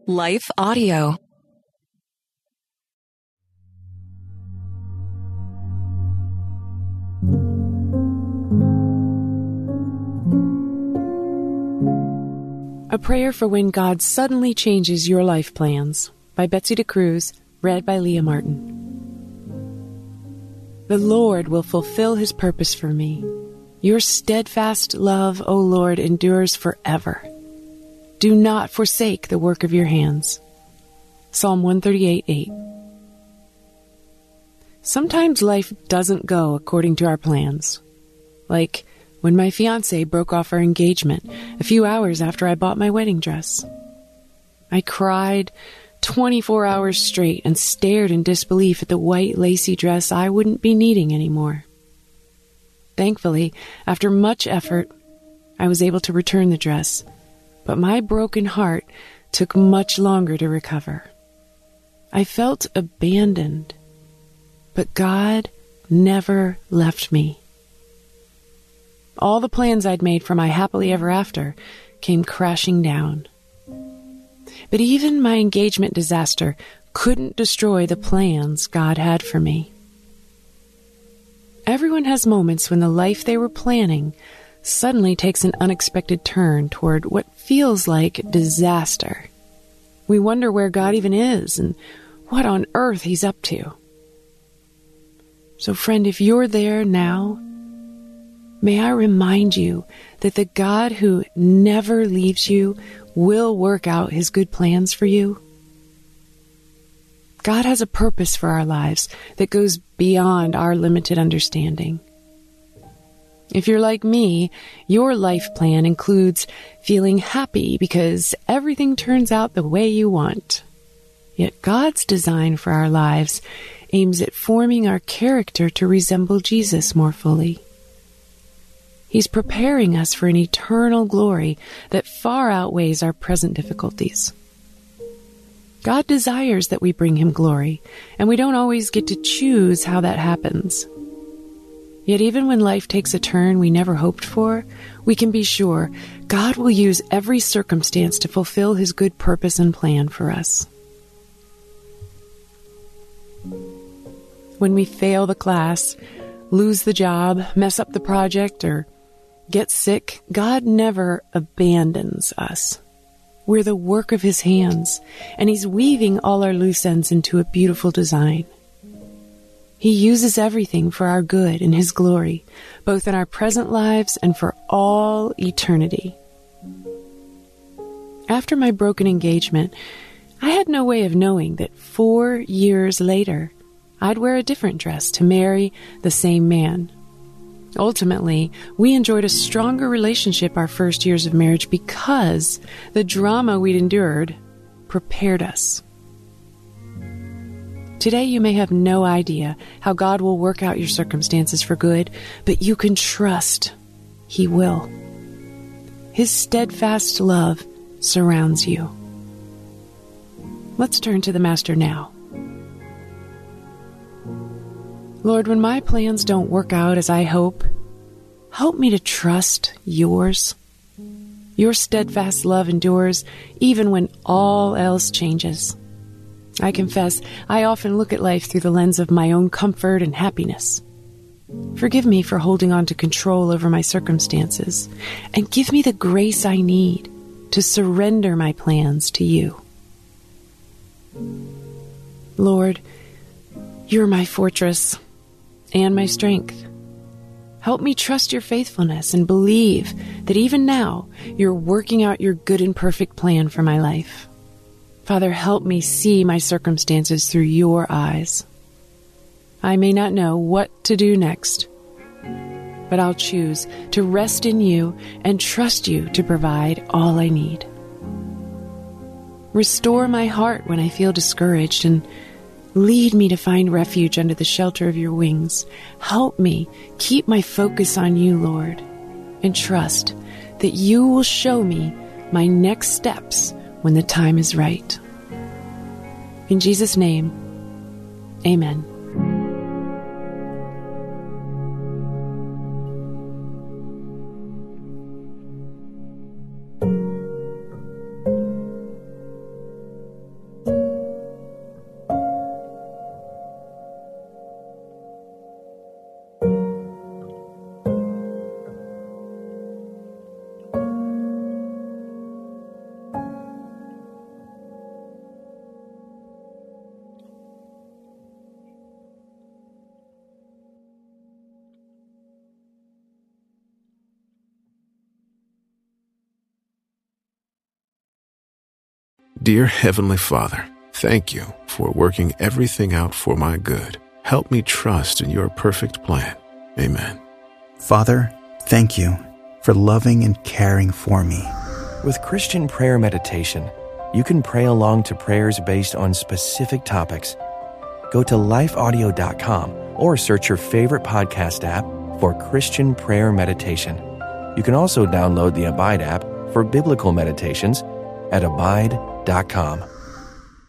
Life Audio. A Prayer for When God Suddenly Changes Your Life Plans by Betsy DeCruz, read by Leah Martin. The Lord will fulfill His purpose for me. Your steadfast love, O Lord, endures forever. Do not forsake the work of your hands. Psalm 138:8. Sometimes life doesn't go according to our plans. Like when my fiancé broke off our engagement a few hours after I bought my wedding dress. I cried 24 hours straight and stared in disbelief at the white lacy dress I wouldn't be needing anymore. Thankfully, after much effort, I was able to return the dress, but my broken heart took much longer to recover. I felt abandoned, but God never left me. All the plans I'd made for my happily ever after came crashing down. But even my engagement disaster couldn't destroy the plans God had for me. Everyone has moments when the life they were planning suddenly takes an unexpected turn toward what feels like disaster. We wonder where God even is and what on earth He's up to. So friend, if you're there now, may I remind you that the God who never leaves you will work out His good plans for you. God has a purpose for our lives that goes beyond our limited understanding. If you're like me, your life plan includes feeling happy because everything turns out the way you want. Yet God's design for our lives aims at forming our character to resemble Jesus more fully. He's preparing us for an eternal glory that far outweighs our present difficulties. God desires that we bring Him glory, and we don't always get to choose how that happens. Yet even when life takes a turn we never hoped for, we can be sure God will use every circumstance to fulfill His good purpose and plan for us. When we fail the class, lose the job, mess up the project, or get sick, God never abandons us. We're the work of His hands, and He's weaving all our loose ends into a beautiful design. He uses everything for our good and His glory, both in our present lives and for all eternity. After my broken engagement, I had no way of knowing that 4 years later, I'd wear a different dress to marry the same man. Ultimately, we enjoyed a stronger relationship our first years of marriage because the drama we'd endured prepared us. Today you may have no idea how God will work out your circumstances for good, but you can trust He will. His steadfast love surrounds you. Let's turn to the Master now. Lord, when my plans don't work out as I hope, help me to trust Yours. Your steadfast love endures even when all else changes. I confess, I often look at life through the lens of my own comfort and happiness. Forgive me for holding on to control over my circumstances, and give me the grace I need to surrender my plans to You. Lord, You're my fortress and my strength. Help me trust Your faithfulness and believe that even now You're working out Your good and perfect plan for my life. Father, help me see my circumstances through Your eyes. I may not know what to do next, but I'll choose to rest in You and trust You to provide all I need. Restore my heart when I feel discouraged and lead me to find refuge under the shelter of Your wings. Help me keep my focus on You, Lord, and trust that You will show me my next steps when the time is right. In Jesus' name, amen. Dear Heavenly Father, thank you for working everything out for my good. Help me trust in your perfect plan. Amen. Father, thank you for loving and caring for me. With Christian Prayer Meditation, you can pray along to prayers based on specific topics. Go to lifeaudio.com or search your favorite podcast app for Christian Prayer Meditation. You can also download the Abide app for biblical meditations at abide.com.